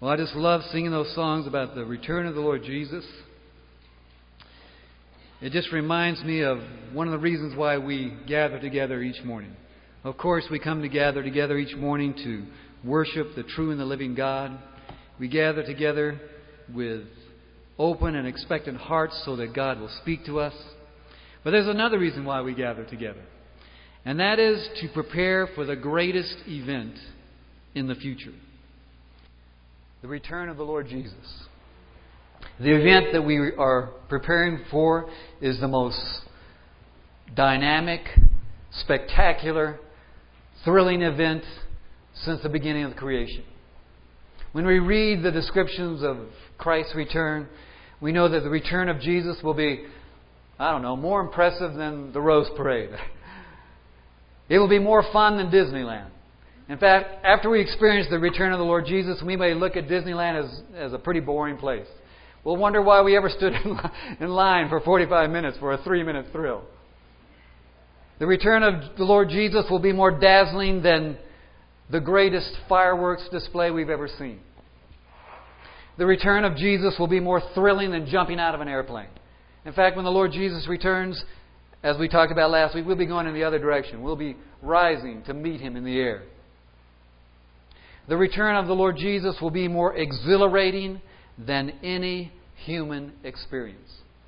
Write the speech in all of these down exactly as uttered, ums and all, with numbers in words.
Well, I just love singing those songs about the return of the Lord Jesus. It just reminds me of one of the reasons why we gather together each morning. Of course, we come to gather together each morning to worship the true and the living God. We gather together with open and expectant hearts so that God will speak to us. But there's another reason why we gather together. And that is to prepare for the greatest event in the future. The return of the Lord Jesus. The event that we are preparing for is the most dynamic, spectacular, thrilling event since the beginning of the creation. When we read the descriptions of Christ's return, we know that the return of Jesus will be, I don't know, more impressive than the Rose Parade. It will be more fun than Disneyland. In fact, after we experience the return of the Lord Jesus, we may look at Disneyland as, as a pretty boring place. We'll wonder why we ever stood in line for forty-five minutes for a three-minute thrill. The return of the Lord Jesus will be more dazzling than the greatest fireworks display we've ever seen. The return of Jesus will be more thrilling than jumping out of an airplane. In fact, when the Lord Jesus returns, as we talked about last week, we'll be going in the other direction. We'll be rising to meet Him in the air. The return of the Lord Jesus will be more exhilarating than any human experience.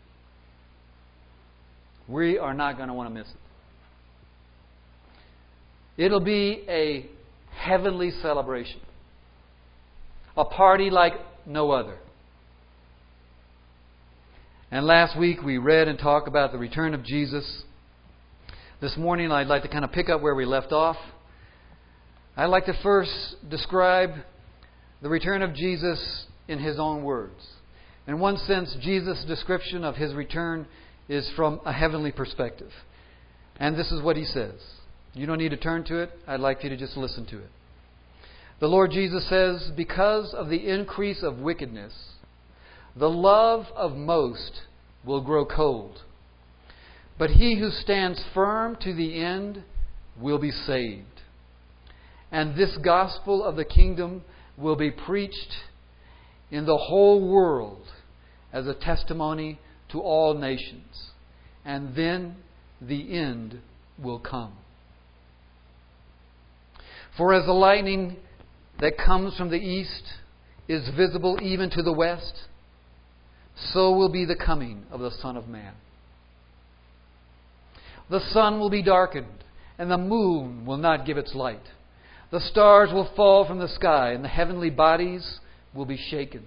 We are not going to want to miss it. It'll be a heavenly celebration. A party like no other. And last week we read and talked about the return of Jesus. This morning I'd like to kind of pick up where we left off. I'd like to first describe the return of Jesus in His own words. In one sense, Jesus' description of His return is from a heavenly perspective. And this is what He says. You don't need to turn to it. I'd like you to just listen to it. The Lord Jesus says, "Because of the increase of wickedness, the love of most will grow cold. But he who stands firm to the end will be saved. And this gospel of the kingdom will be preached in the whole world as a testimony to all nations. And then the end will come. For as the lightning that comes from the east is visible even to the west, so will be the coming of the Son of Man. The sun will be darkened, and the moon will not give its light. The stars will fall from the sky, and the heavenly bodies will be shaken.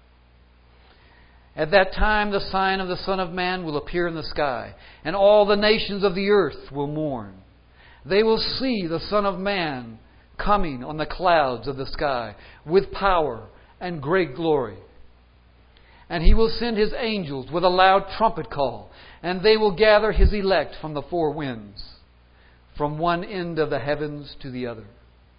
At that time the sign of the Son of Man will appear in the sky, and all the nations of the earth will mourn. They will see the Son of Man coming on the clouds of the sky with power and great glory. And He will send His angels with a loud trumpet call, and they will gather His elect from the four winds, from one end of the heavens to the other."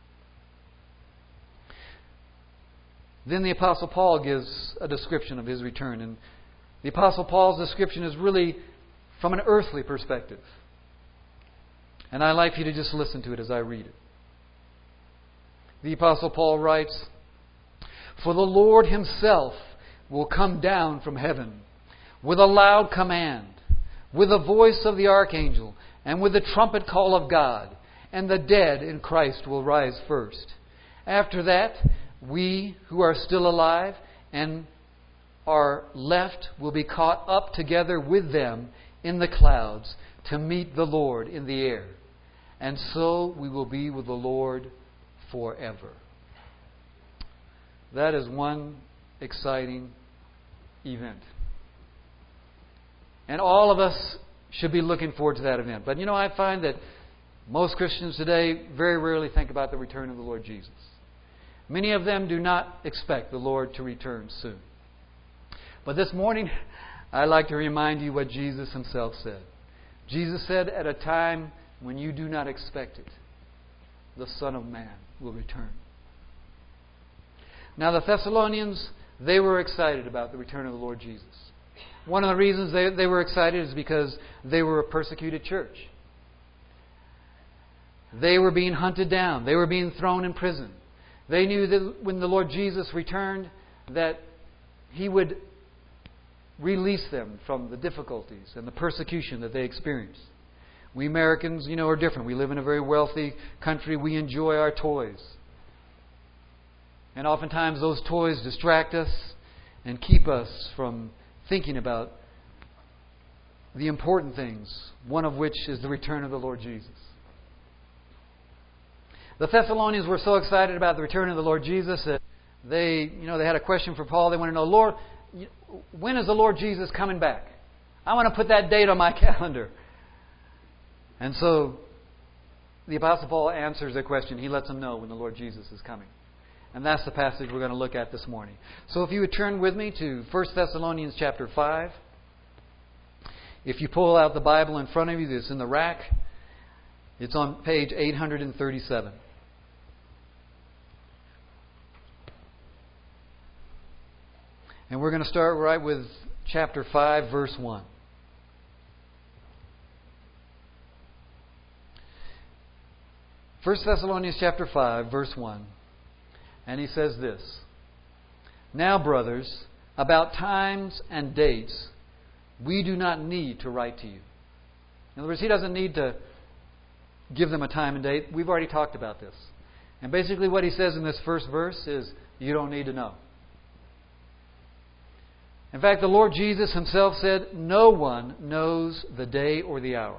Then the Apostle Paul gives a description of His return. And the Apostle Paul's description is really from an earthly perspective. And I'd like you to just listen to it as I read it. The Apostle Paul writes, "For the Lord Himself will come down from heaven with a loud command, with the voice of the archangel, and with the trumpet call of God, and the dead in Christ will rise first. After that, we who are still alive and are left will be caught up together with them in the clouds to meet the Lord in the air. And so we will be with the Lord forever." That is one exciting event. And all of us should be looking forward to that event. But you know, I find that most Christians today very rarely think about the return of the Lord Jesus. Many of them do not expect the Lord to return soon. But this morning, I'd like to remind you what Jesus Himself said. Jesus said, "At a time when you do not expect it, the Son of Man will return." Now the Thessalonians, they were excited about the return of the Lord Jesus. One of the reasons they, they were excited is because they were a persecuted church. They were being hunted down. They were being thrown in prison. They knew that when the Lord Jesus returned, that He would release them from the difficulties and the persecution that they experienced. We Americans, you know, are different. We live in a very wealthy country. We enjoy our toys. And oftentimes those toys distract us and keep us from thinking about the important things, one of which is the return of the Lord Jesus. The Thessalonians were so excited about the return of the Lord Jesus that they, you know, they had a question for Paul. They want to know, Lord, when is the Lord Jesus coming back? I want to put that date on my calendar. And so the Apostle Paul answers their question. He lets them know when the Lord Jesus is coming. And that's the passage we're going to look at this morning. So if you would turn with me to First Thessalonians chapter five. If you pull out the Bible in front of you that's in the rack, it's on page eight thirty-seven. And we're going to start right with chapter five, verse one. First Thessalonians chapter five, verse one. And he says this: Now, brothers, about times and dates, we do not need to write to you. In other words, he doesn't need to give them a time and date. We've already talked about this. And basically what he says in this first verse is, you don't need to know. In fact, the Lord Jesus Himself said, no one knows the day or the hour.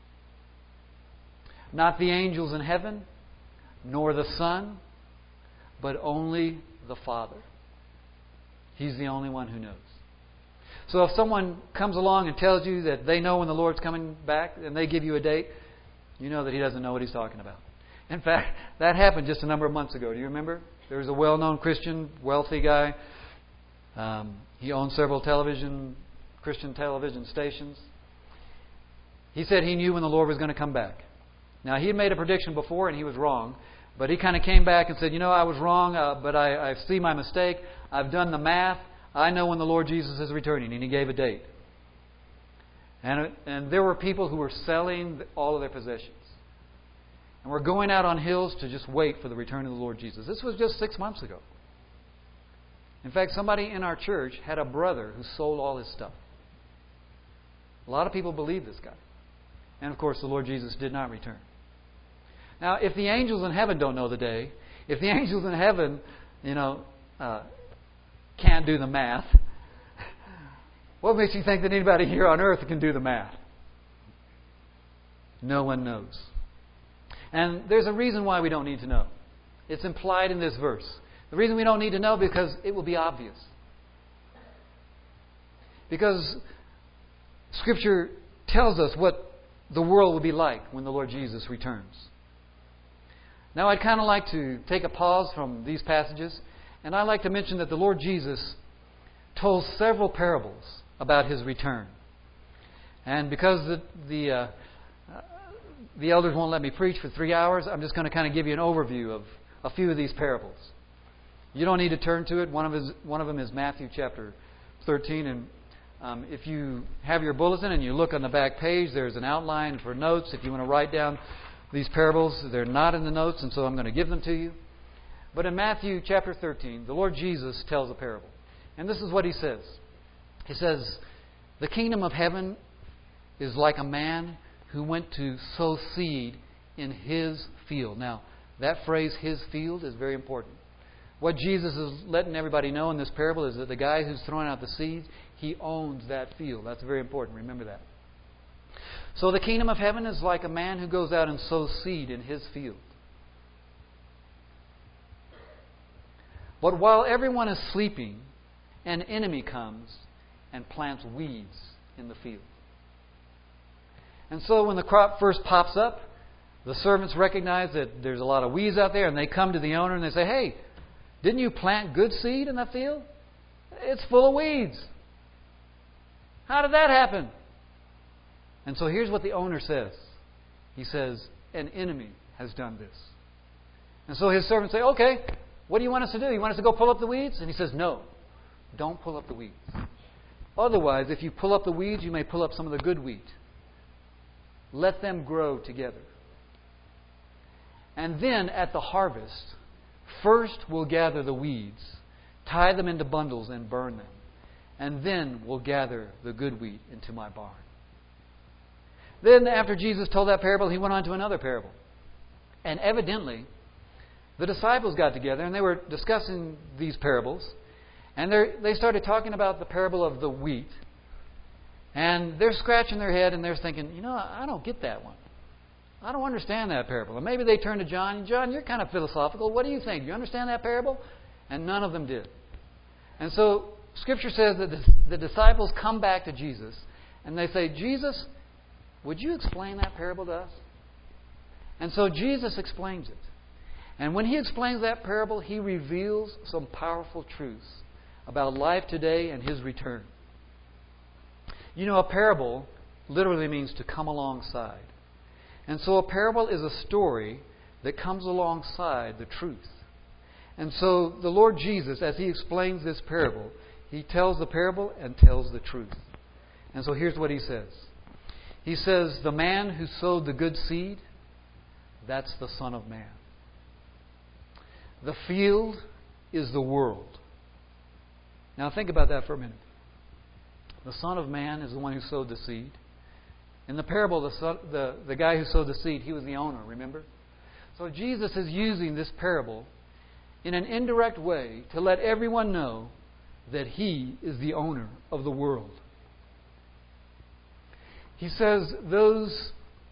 Not the angels in heaven, nor the Son, but only the Father. He's the only one who knows. So if someone comes along and tells you that they know when the Lord's coming back and they give you a date, you know that he doesn't know what he's talking about. In fact, that happened just a number of months ago. Do you remember? There was a well-known Christian, wealthy guy. Um, he owned several television, Christian television stations. He said he knew when the Lord was going to come back. Now, he had made a prediction before and he was wrong. But he kind of came back and said, you know, I was wrong, uh, but I, I see my mistake. I've done the math. I know when the Lord Jesus is returning. And he gave a date. And, and there were people who were selling all of their possessions. And were going out on hills to just wait for the return of the Lord Jesus. This was just six months ago. In fact, somebody in our church had a brother who sold all his stuff. A lot of people believe this guy. And of course, the Lord Jesus did not return. Now, if the angels in heaven don't know the day, if the angels in heaven, you know, uh, can't do the math, what makes you think that anybody here on earth can do the math? No one knows. And there's a reason why we don't need to know. It's implied in this verse. The reason we don't need to know is because it will be obvious. Because Scripture tells us what the world will be like when the Lord Jesus returns. Now, I'd kind of like to take a pause from these passages, and I'd like to mention that the Lord Jesus told several parables about His return. And because the the, uh, the elders won't let me preach for three hours, I'm just going to kind of give you an overview of a few of these parables. You don't need to turn to it. One of his, one of them is Matthew chapter thirteen, and um, if you have your bulletin and you look on the back page, there's an outline for notes. If you want to write down these parables, they're not in the notes, and so I'm going to give them to you. But in Matthew chapter thirteen, the Lord Jesus tells a parable. And this is what He says. He says, the kingdom of heaven is like a man who went to sow seed in his field. Now, that phrase, his field, is very important. What Jesus is letting everybody know in this parable is that the guy who's throwing out the seeds, he owns that field. That's very important. Remember that. So the kingdom of heaven is like a man who goes out and sows seed in his field. But while everyone is sleeping, an enemy comes and plants weeds in the field. And so when the crop first pops up, the servants recognize that there's a lot of weeds out there, and they come to the owner and they say, hey, didn't you plant good seed in that field? It's full of weeds. How did that happen? And so here's what the owner says. He says, an enemy has done this. And so his servants say, okay, what do you want us to do? You want us to go pull up the weeds? And he says, no, don't pull up the weeds. Otherwise, if you pull up the weeds, you may pull up some of the good wheat. Let them grow together. And then at the harvest, First, we'll gather the weeds, tie them into bundles, and burn them. And then we'll gather the good wheat into my barn. Then, after Jesus told that parable, He went on to another parable. And evidently, the disciples got together and they were discussing these parables. And they started talking about the parable of the wheat. And they're scratching their head and they're thinking, you know, I don't get that one. I don't understand that parable. And maybe they turned to John. John, you're kind of philosophical. What do you think? Do you understand that parable? And none of them did. And so Scripture says that the disciples come back to Jesus and they say, Jesus, would you explain that parable to us? And so Jesus explains it. And when He explains that parable, He reveals some powerful truths about life today and His return. You know, a parable literally means to come alongside. And so a parable is a story that comes alongside the truth. And so the Lord Jesus, as He explains this parable, He tells the parable and tells the truth. And so here's what He says. He says, the man who sowed the good seed, that's the Son of Man. The field is the world. Now think about that for a minute. The Son of Man is the one who sowed the seed. In the parable, the, son, the, the guy who sowed the seed, he was the owner, remember? So Jesus is using this parable in an indirect way to let everyone know that He is the owner of the world. He says those,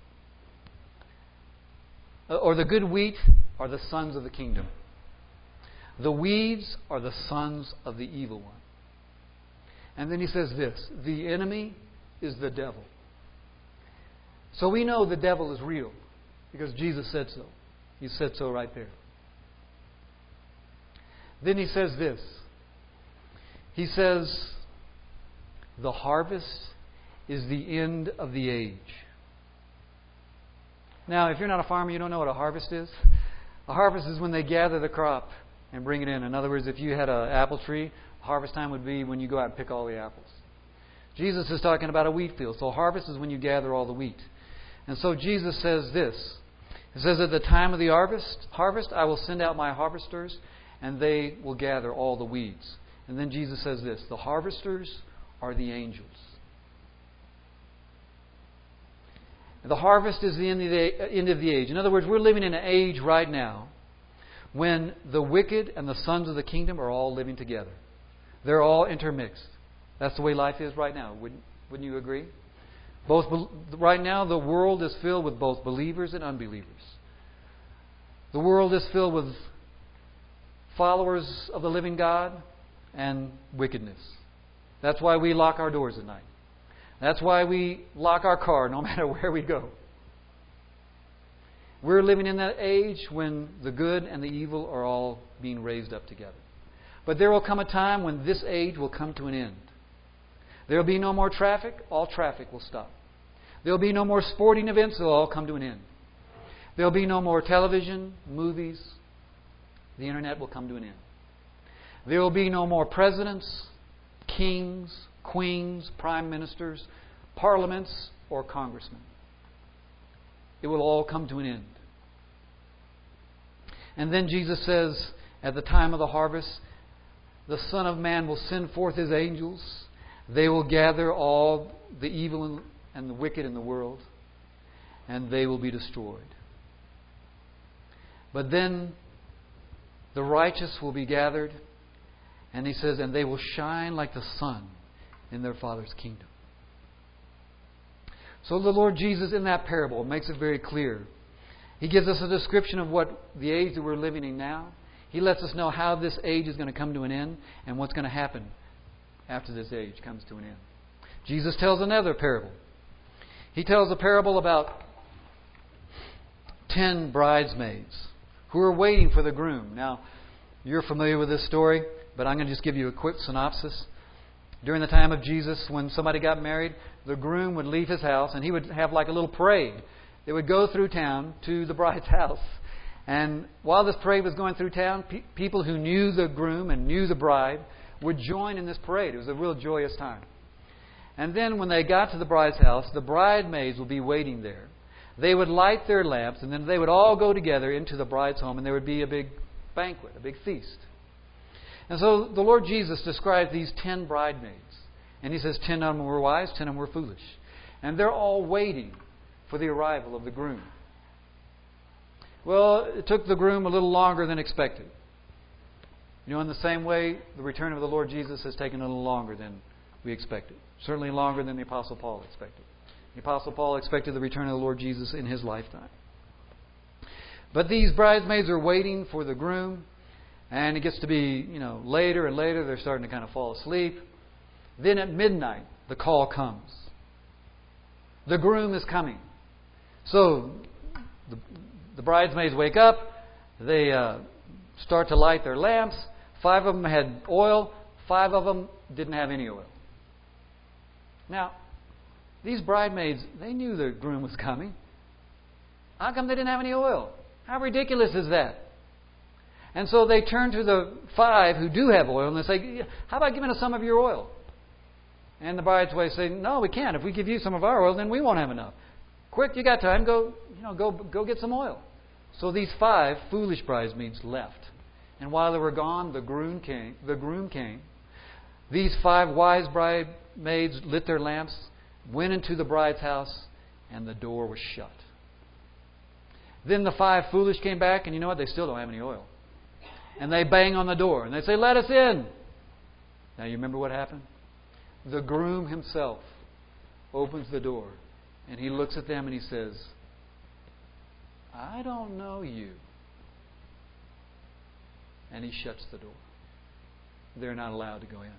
or the good wheat, are the sons of the kingdom. The weeds are the sons of the evil one. And then He says this, the enemy is the devil. So we know the devil is real because Jesus said so. He said so right there. Then He says this. He says, the harvest is the end of the age. Now, if you're not a farmer, you don't know what a harvest is. A harvest is when they gather the crop and bring it in. In other words, if you had an apple tree, harvest time would be when you go out and pick all the apples. Jesus is talking about a wheat field. So harvest is when you gather all the wheat. And so Jesus says this. He says, at the time of the harvest, harvest, I will send out my harvesters, and they will gather all the weeds. And then Jesus says this, the harvesters are the angels. The harvest is the end of the, end of the age. In other words, we're living in an age right now when the wicked and the sons of the kingdom are all living together. They're all intermixed. That's the way life is right now. Wouldn't, wouldn't you agree? Both right now, the world is filled with both believers and unbelievers. The world is filled with followers of the living God and wickedness. That's why we lock our doors at night. That's why we lock our car no matter where we go. We're living in that age when the good and the evil are all being raised up together. But there will come a time when this age will come to an end. There will be no more traffic. All traffic will stop. There will be no more sporting events. They'll all come to an end. There will be no more television, movies. The internet will come to an end. There will be no more presidents, kings, queens, prime ministers, parliaments, or congressmen. It will all come to an end. And then Jesus says, at the time of the harvest, the Son of Man will send forth His angels. They will gather all the evil and the wicked in the world, and they will be destroyed. But then the righteous will be gathered, and He says, and they will shine like the sun in their Father's kingdom. So the Lord Jesus in that parable makes it very clear. He gives us a description of what the age that we're living in now. He lets us know how this age is going to come to an end and what's going to happen after this age comes to an end. Jesus tells another parable. He tells a parable about ten bridesmaids who are waiting for the groom. Now, you're familiar with this story, but I'm going to just give you a quick synopsis. During the time of Jesus, when somebody got married, the groom would leave his house and he would have like a little parade. They would go through town to the bride's house. And while this parade was going through town, pe- people who knew the groom and knew the bride would join in this parade. It was a real joyous time. And then when they got to the bride's house, the bridesmaids would be waiting there. They would light their lamps, and then they would all go together into the bride's home, and there would be a big banquet, a big feast. And so the Lord Jesus described these ten bridesmaids. And He says ten of them were wise, ten of them were foolish. And they're all waiting for the arrival of the groom. Well, it took the groom a little longer than expected. You know, in the same way, the return of the Lord Jesus has taken a little longer than we expected. Certainly longer than the Apostle Paul expected. The Apostle Paul expected the return of the Lord Jesus in his lifetime. But these bridesmaids are waiting for the groom, and it gets to be, you know, later and later. They're starting to kind of fall asleep. Then at midnight, the call comes. The groom is coming. So the, the bridesmaids wake up. They uh, start to light their lamps. Five of them had oil. Five of them didn't have any oil. Now, these bridesmaids, they knew the groom was coming. How come they didn't have any oil? How ridiculous is that? And so they turn to the five who do have oil and they say, how about giving us some of your oil? And the bridesmaids say, no, we can't. If we give you some of our oil, then we won't have enough. Quick, you got time. Go, you know, go, go get some oil. So these five foolish bridesmaids left. And while they were gone, the groom came. The groom came. These five wise bridesmaids lit their lamps, went into the bride's house, and the door was shut. Then the five foolish came back, and you know what? They still don't have any oil. And they bang on the door, and they say, let us in. Now you remember what happened? The groom himself opens the door, and he looks at them and he says, I don't know you. And he shuts the door. They're not allowed to go in.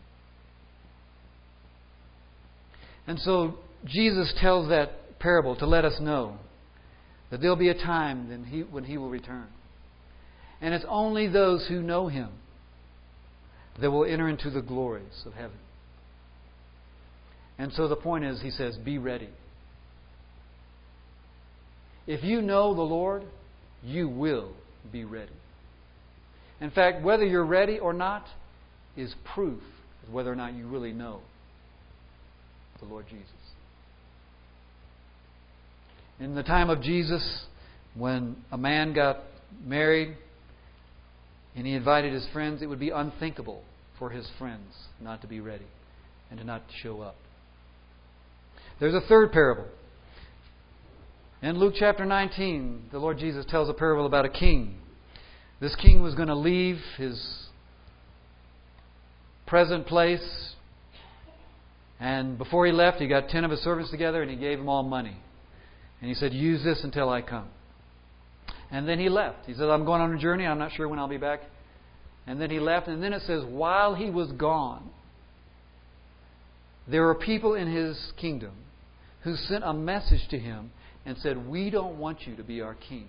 And so Jesus tells that parable to let us know that there'll be a time when he, when he will return. And it's only those who know Him that will enter into the glories of heaven. And so the point is, He says, be ready. If you know the Lord, you will be ready. In fact, whether you're ready or not is proof of whether or not you really know the Lord Jesus. In the time of Jesus, when a man got married and he invited his friends, it would be unthinkable for his friends not to be ready and to not show up. There's a third parable. In Luke chapter nineteen, the Lord Jesus tells a parable about a king. This king was going to leave his present place, and before he left, he got ten of his servants together and he gave them all money. And he said, use this until I come. And then he left. He said, I'm going on a journey. I'm not sure when I'll be back. And then he left. And then it says, while he was gone, there were people in his kingdom who sent a message to him and said, we don't want you to be our king.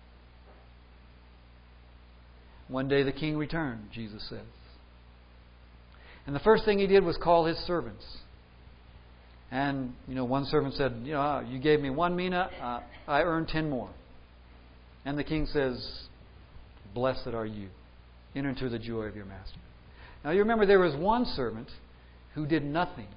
One day the king returned, Jesus says. And the first thing he did was call his servants. And, you know, one servant said, you know, you gave me one mina, uh, I earned ten more. And the king says, blessed are you. Enter into the joy of your master. Now you remember there was one servant who did nothing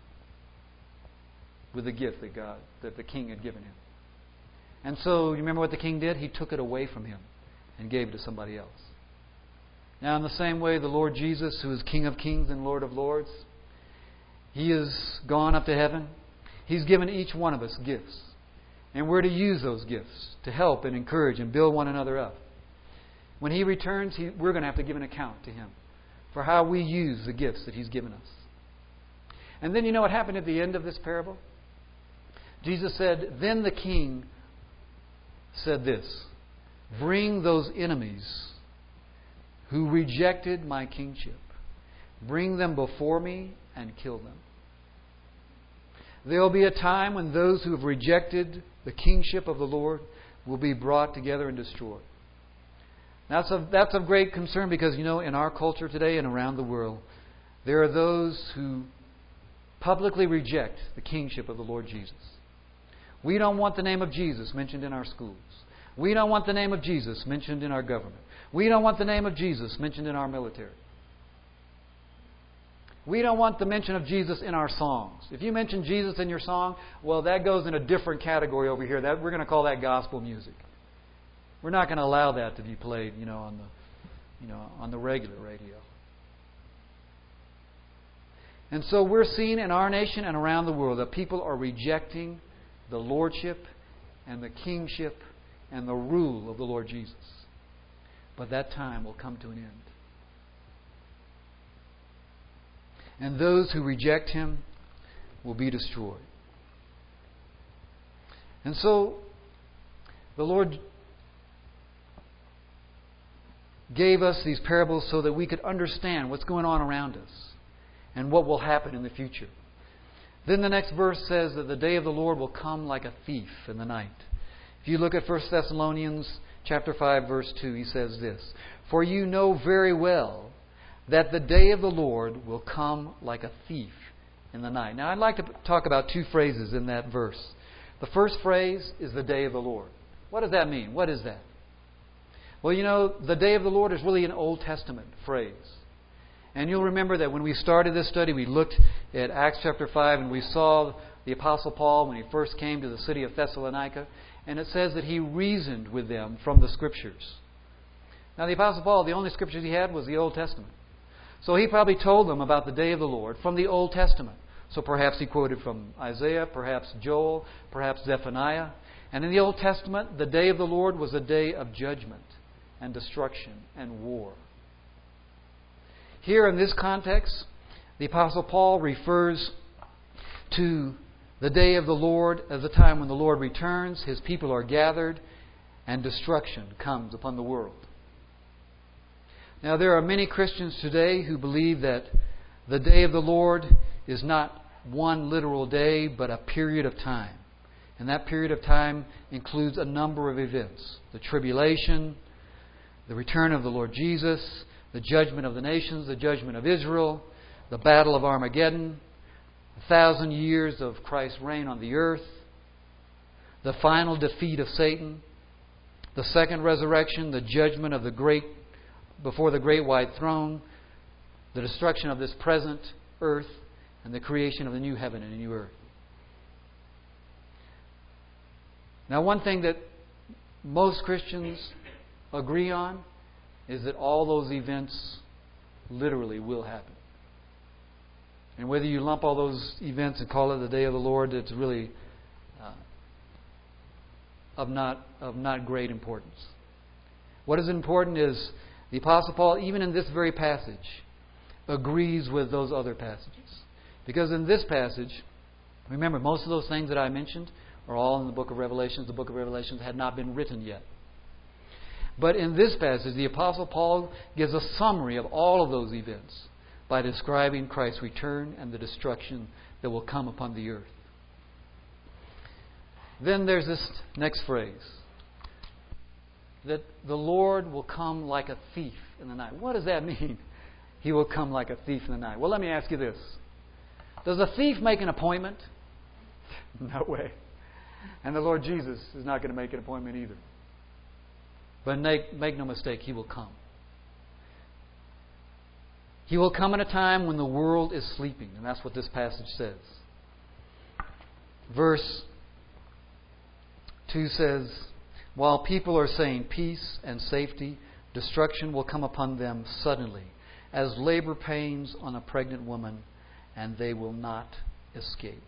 with the gift that God, that the king had given him. And so you remember what the king did? He took it away from him and gave it to somebody else. Now in the same way, the Lord Jesus, who is King of Kings and Lord of Lords, He has gone up to heaven. He's given each one of us gifts. And we're to use those gifts to help and encourage and build one another up. When He returns, he, we're going to have to give an account to Him for how we use the gifts that He's given us. And then you know what happened at the end of this parable? Jesus said, then the king said this, bring those enemies who rejected my kingship. Bring them before me and kill them. There will be a time when those who have rejected the kingship of the Lord will be brought together and destroyed. That's of, that's of great concern because, you know, in our culture today and around the world, there are those who publicly reject the kingship of the Lord Jesus. We don't want the name of Jesus mentioned in our schools. We don't want the name of Jesus mentioned in our government. We don't want the name of Jesus mentioned in our military. We don't want the mention of Jesus in our songs. If you mention Jesus in your song, well, that goes in a different category over here. That we're going to call that gospel music. We're not going to allow that to be played, you know, on the you know, on the regular radio. And so we're seeing in our nation and around the world that people are rejecting the lordship and the kingship and the rule of the Lord Jesus. But that time will come to an end. And those who reject Him will be destroyed. And so the Lord gave us these parables so that we could understand what's going on around us and what will happen in the future. Then the next verse says that the day of the Lord will come like a thief in the night. If you look at First Thessalonians chapter five, verse two, he says this, "For you know very well that the day of the Lord will come like a thief in the night." Now, I'd like to talk about two phrases in that verse. The first phrase is the day of the Lord. What does that mean? What is that? Well, you know, the day of the Lord is really an Old Testament phrase. And you'll remember that when we started this study, we looked at Acts chapter five and we saw the Apostle Paul when he first came to the city of Thessalonica. And it says that he reasoned with them from the Scriptures. Now, the Apostle Paul, the only Scriptures he had was the Old Testament. So he probably told them about the day of the Lord from the Old Testament. So perhaps he quoted from Isaiah, perhaps Joel, perhaps Zephaniah. And in the Old Testament, the day of the Lord was a day of judgment and destruction and war. Here in this context, the Apostle Paul refers to the day of the Lord as the time when the Lord returns, His people are gathered, and destruction comes upon the world. Now, there are many Christians today who believe that the day of the Lord is not one literal day, but a period of time. And that period of time includes a number of events. The tribulation, the return of the Lord Jesus, the judgment of the nations, the judgment of Israel, the battle of Armageddon, a thousand years of Christ's reign on the earth, the final defeat of Satan, the second resurrection, the judgment of the great before the great white throne, the destruction of this present earth, and the creation of the new heaven and a new earth. Now, one thing that most Christians agree on is that all those events literally will happen. And whether you lump all those events and call it the day of the Lord, it's really uh, of not of not great importance. What is important is the Apostle Paul, even in this very passage, agrees with those other passages. Because in this passage, remember, most of those things that I mentioned are all in the book of Revelations. The book of Revelations had not been written yet. But in this passage, the Apostle Paul gives a summary of all of those events by describing Christ's return and the destruction that will come upon the earth. Then there's this next phrase, that the Lord will come like a thief in the night. What does that mean? He will come like a thief in the night. Well, let me ask you this. Does a thief make an appointment? No way. And the Lord Jesus is not going to make an appointment either. But make, make no mistake, He will come. He will come at a time when the world is sleeping. And that's what this passage says. Verse two says, "While people are saying peace and safety, destruction will come upon them suddenly, as labor pains on a pregnant woman, and they will not escape."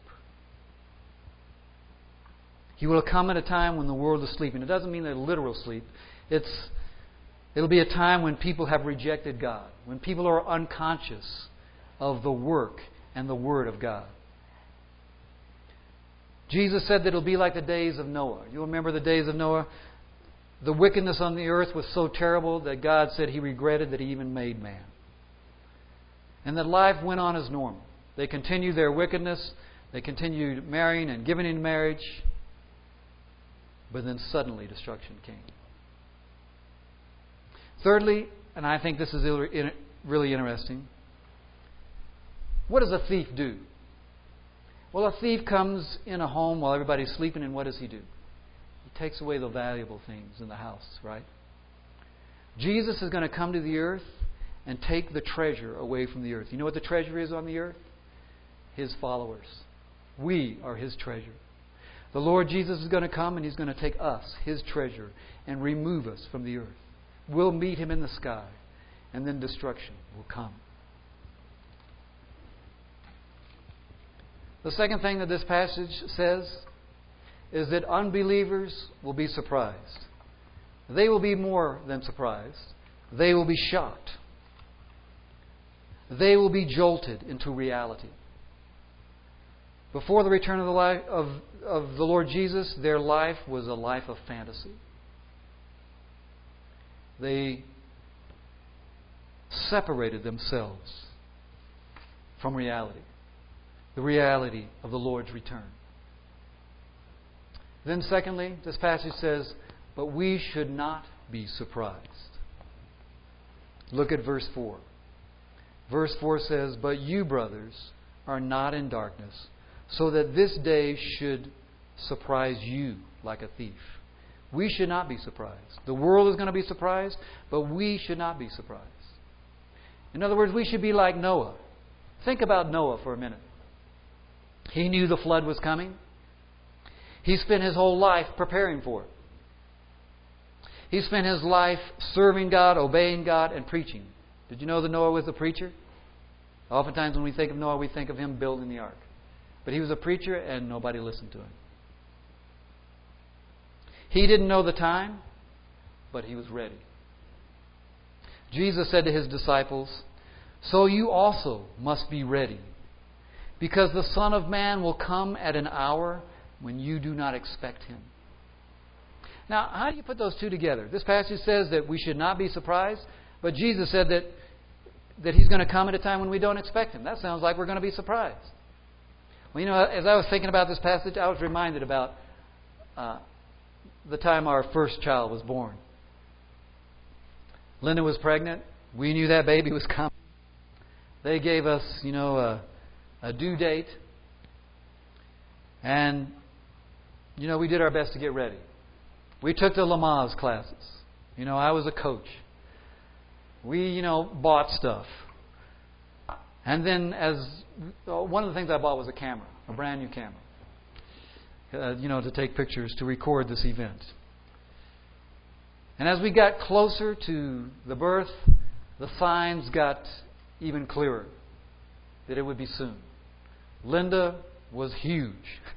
He will come at a time when the world is sleeping. It doesn't mean a literal sleep. It's It'll be a time when people have rejected God, when people are unconscious of the work and the Word of God. Jesus said that it'll be like the days of Noah. You remember the days of Noah? The wickedness on the earth was so terrible that God said He regretted that He even made man. And that life went on as normal. They continued their wickedness. They continued marrying and giving in marriage. But then suddenly destruction came. Thirdly, and I think this is really interesting, what does a thief do? Well, a thief comes in a home while everybody's sleeping, and what does he do? He takes away the valuable things in the house, right? Jesus is going to come to the earth and take the treasure away from the earth. You know what the treasure is on the earth? His followers. We are His treasure. The Lord Jesus is going to come and He's going to take us, His treasure, and remove us from the earth. We'll meet Him in the sky. and then destruction will come. The second thing that this passage says is that unbelievers will be surprised. They will be more than surprised. They will be shocked. They will be jolted into reality. Before the return of the life of, of the Lord Jesus, their life was a life of fantasy. They separated themselves from reality, the reality of the Lord's return. Then secondly, this passage says, but we should not be surprised. Look at verse four. Verse four says, but you, brothers, are not in darkness, so that this day should surprise you like a thief. We should not be surprised. The world is going to be surprised, but we should not be surprised. In other words, we should be like Noah. Think about Noah for a minute. He knew the flood was coming. He spent his whole life preparing for it. He spent his life serving God, obeying God, and preaching. Did you know that Noah was a preacher? Oftentimes when we think of Noah, we think of him building the ark. But he was a preacher and nobody listened to him. He didn't know the time, but he was ready. Jesus said to his disciples, so you also must be ready, because the Son of Man will come at an hour when you do not expect Him. Now, how do you put those two together? This passage says that we should not be surprised, but Jesus said that, that He's going to come at a time when we don't expect Him. That sounds like we're going to be surprised. Well, you know, as I was thinking about this passage, I was reminded about uh, the time our first child was born. Linda was pregnant. We knew that baby was coming. They gave us, you know, a, a due date. And, you know, we did our best to get ready. We took the Lamaze classes. You know, I was a coach. We, you know, bought stuff. And then as one of the things I bought was a camera, a brand new camera. Uh, you know, to take pictures, to record this event. And as we got closer to the birth, the signs got even clearer that it would be soon. Linda was huge.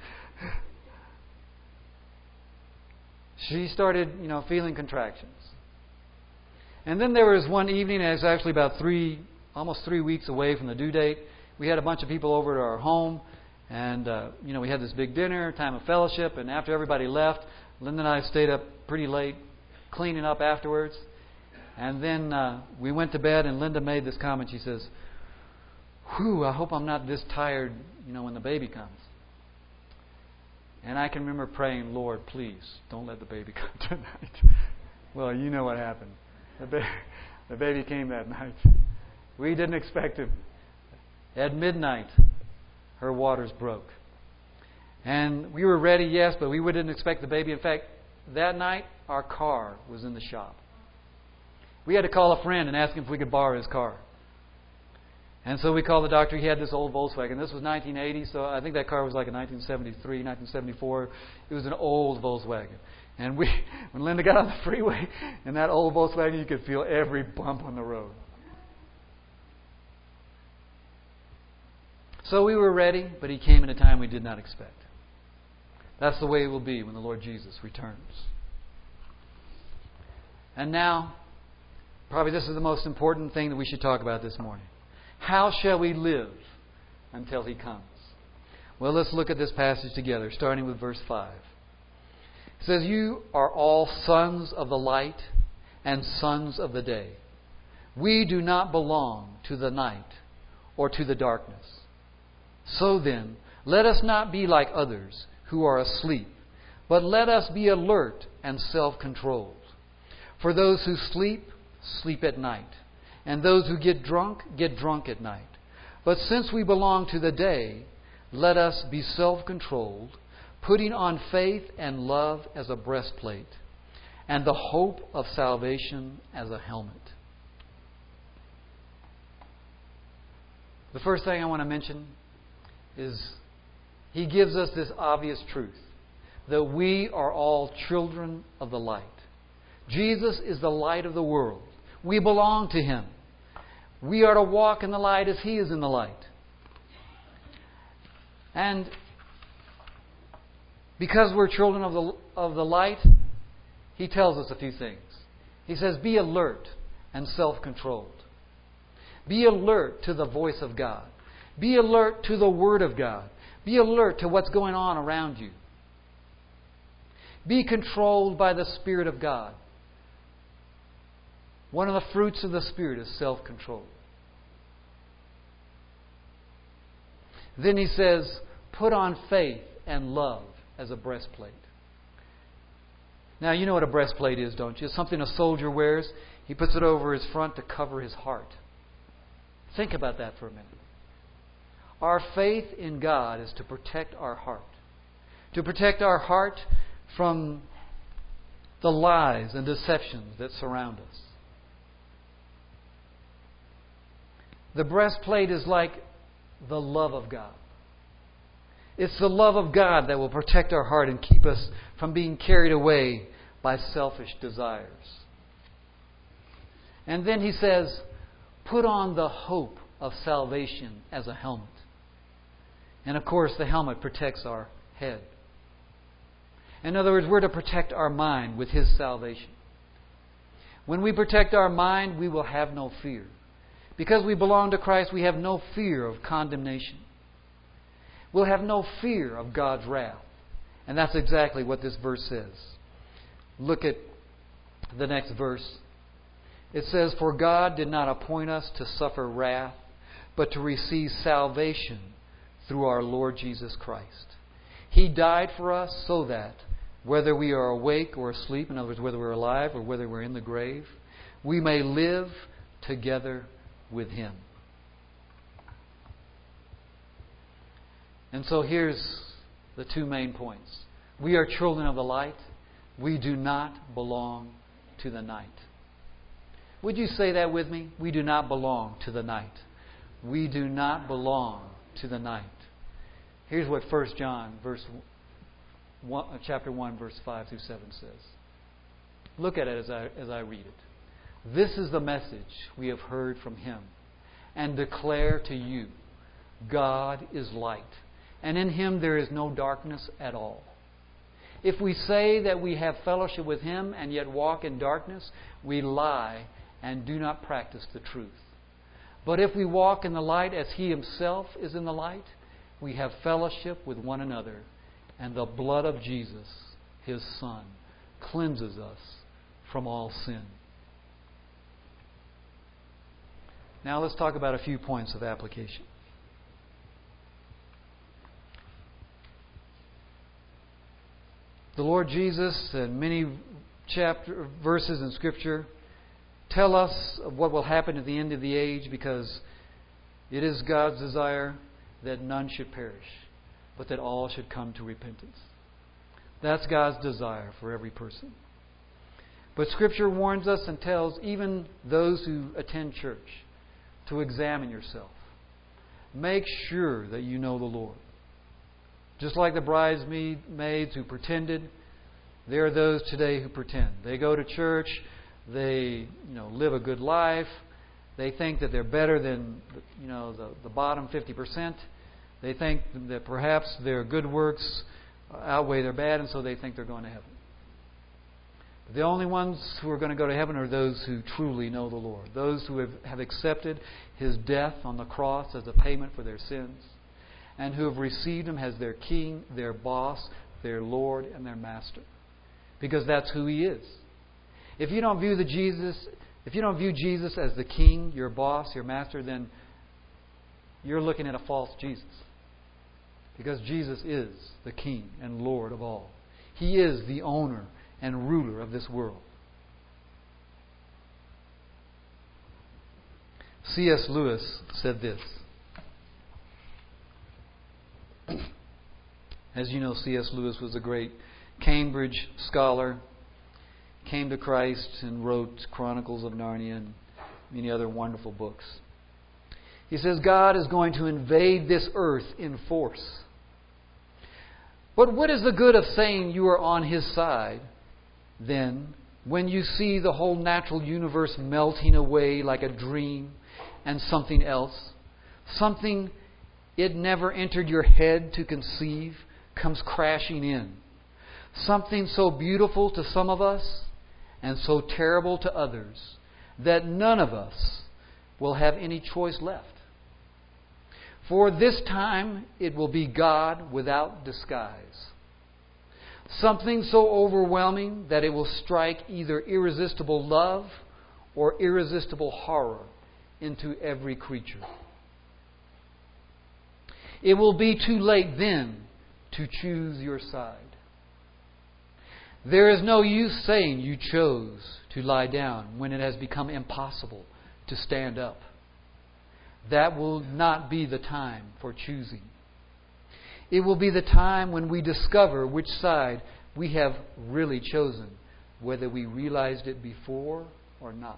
She started, you know, feeling contractions. And then there was one evening, it was actually about three, almost three weeks away from the due date. We had a bunch of people over to our home, and uh, you know, we had this big dinner, time of fellowship. And after everybody left, Linda and I stayed up pretty late, cleaning up afterwards. And then uh, we went to bed, and Linda made this comment. She says, "Whew, I hope I'm not this tired, you know, when the baby comes." And I can remember praying, "Lord, please don't let the baby come tonight." Well, you know what happened. The, ba- the baby came that night. We didn't expect him. At midnight, her waters broke. And we were ready, yes, but we didn't expect the baby. In fact, that night, our car was in the shop. We had to call a friend and ask him if we could borrow his car. And so we called the doctor. He had this old Volkswagen. This was nineteen eighty, so I think that car was like a nineteen seventy-three, nineteen seventy-four. It was an old Volkswagen. And we, when Linda got on the freeway in that old Volkswagen, you could feel every bump on the road. So we were ready, but He came in a time we did not expect. That's the way it will be when the Lord Jesus returns. And now, probably this is the most important thing that we should talk about this morning. How shall we live until He comes? Well, let's look at this passage together, starting with verse five. It says, "You are all sons of the light and sons of the day. We do not belong to the night or to the darkness. So then, let us not be like others who are asleep, but let us be alert and self-controlled. For those who sleep, sleep at night, and those who get drunk, get drunk at night. But since we belong to the day, let us be self-controlled, putting on faith and love as a breastplate, and the hope of salvation as a helmet." The first thing I want to mention is He gives us this obvious truth, that we are all children of the light. Jesus is the light of the world. We belong to Him. We are to walk in the light as He is in the light. And because we're children of the, of the light, He tells us a few things. He says, be alert and self-controlled. Be alert to the voice of God. Be alert to the Word of God. Be alert to what's going on around you. Be controlled by the Spirit of God. One of the fruits of the Spirit is self-control. Then He says, put on faith and love as a breastplate. Now, you know what a breastplate is, don't you? It's something a soldier wears. He puts it over his front to cover his heart. Think about that for a minute. Our faith in God is to protect our heart. To protect our heart from the lies and deceptions that surround us. The breastplate is like the love of God. It's the love of God that will protect our heart and keep us from being carried away by selfish desires. And then He says, put on the hope of salvation as a helmet. And of course, the helmet protects our head. In other words, we're to protect our mind with His salvation. When we protect our mind, we will have no fear. Because we belong to Christ, we have no fear of condemnation. We'll have no fear of God's wrath. And that's exactly what this verse says. Look at the next verse. It says, for God did not appoint us to suffer wrath, but to receive salvation through our Lord Jesus Christ. He died for us so that, whether we are awake or asleep, in other words, whether we're alive or whether we're in the grave, we may live together with Him. And so here's the two main points. We are children of the light. We do not belong to the night. Would you say that with me? We do not belong to the night. We do not belong to the night. Here's what First John verse one, chapter one, verse five through seven says. Look at it as I, as I read it. This is the message we have heard from Him and declare to you. God is light, and in Him there is no darkness at all. If we say that we have fellowship with Him and yet walk in darkness, we lie and do not practice the truth. But if we walk in the light as He Himself is in the light, we have fellowship with one another, and the blood of Jesus, His Son, cleanses us from all sin. Now let's talk about a few points of application. The Lord Jesus and many chapter verses in Scripture tell us of what will happen at the end of the age, because it is God's desire that none should perish, but that all should come to repentance. That's God's desire for every person. But Scripture warns us and tells even those who attend church to examine yourself. Make sure that you know the Lord. Just like the bridesmaids who pretended, there are those today who pretend. They go to church, they you know live a good life, they think that they're better than you know the, the bottom fifty percent. They think that perhaps their good works outweigh their bad, and so they think they're going to heaven. But the only ones who are going to go to heaven are those who truly know the Lord. Those who have, have accepted His death on the cross as a payment for their sins, and who have received Him as their King, their boss, their Lord, and their Master. Because that's who He is. If you don't view the Jesus, if you don't view Jesus as the King, your boss, your Master, then you're looking at a false Jesus. Because Jesus is the King and Lord of all. He is the owner and ruler of this world. C S Lewis said this. As you know, C S Lewis was a great Cambridge scholar, came to Christ and wrote Chronicles of Narnia and many other wonderful books. He says, God is going to invade this earth in force. But what is the good of saying you are on His side, then, when you see the whole natural universe melting away like a dream, and something else, something it never entered your head to conceive, comes crashing in. Something so beautiful to some of us and so terrible to others that none of us will have any choice left. For this time it will be God without disguise. Something so overwhelming that it will strike either irresistible love or irresistible horror into every creature. It will be too late then to choose your side. There is no use saying you chose to lie down when it has become impossible to stand up. That will not be the time for choosing. It will be the time when we discover which side we have really chosen, whether we realized it before or not.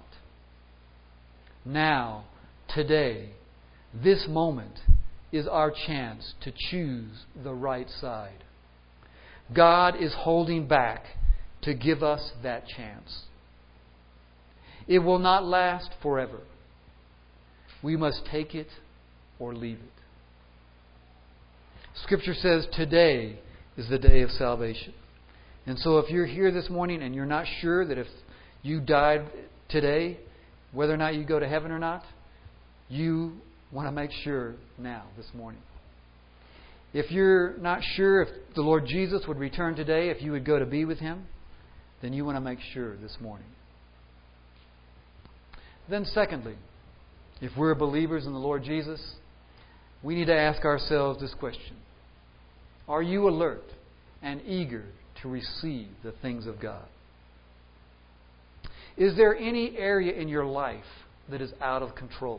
Now, today, this moment is our chance to choose the right side. God is holding back to give us that chance. It will not last forever. We must take it or leave it. Scripture says today is the day of salvation. And so if you're here this morning and you're not sure that if you died today, whether or not you go to heaven or not, you want to make sure now, this morning. If you're not sure if the Lord Jesus would return today, if you would go to be with Him, then you want to make sure this morning. Then secondly, if we're believers in the Lord Jesus, we need to ask ourselves this question. Are you alert and eager to receive the things of God? Is there any area in your life that is out of control?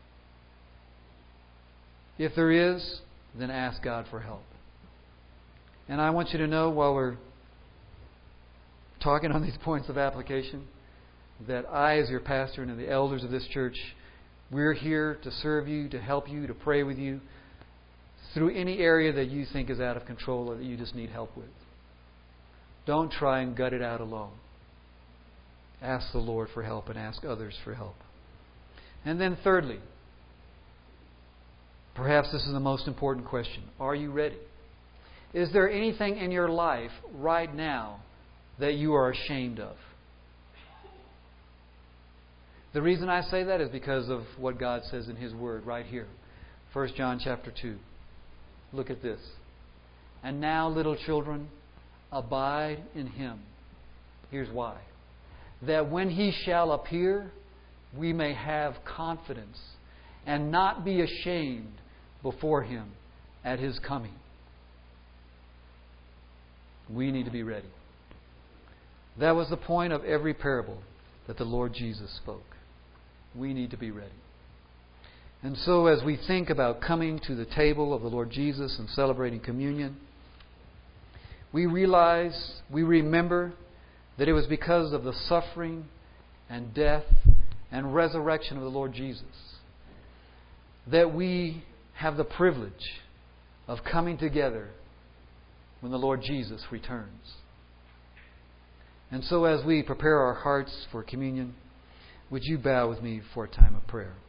If there is, then ask God for help. And I want you to know while we're talking on these points of application that I, as your pastor and the elders of this church, we're here to serve you, to help you, to pray with you through any area that you think is out of control or that you just need help with. Don't try and gut it out alone. Ask the Lord for help and ask others for help. And then thirdly, perhaps this is the most important question. Are you ready? Is there anything in your life right now that you are ashamed of? The reason I say that is because of what God says in His Word right here. First John chapter two. Look at this. And now, little children, abide in Him. Here's why. That when He shall appear, we may have confidence and not be ashamed before Him at His coming. We need to be ready. That was the point of every parable that the Lord Jesus spoke. We need to be ready. And so as we think about coming to the table of the Lord Jesus and celebrating communion, we realize, we remember that it was because of the suffering and death and resurrection of the Lord Jesus that we have the privilege of coming together when the Lord Jesus returns. And so as we prepare our hearts for communion, would you bow with me for a time of prayer?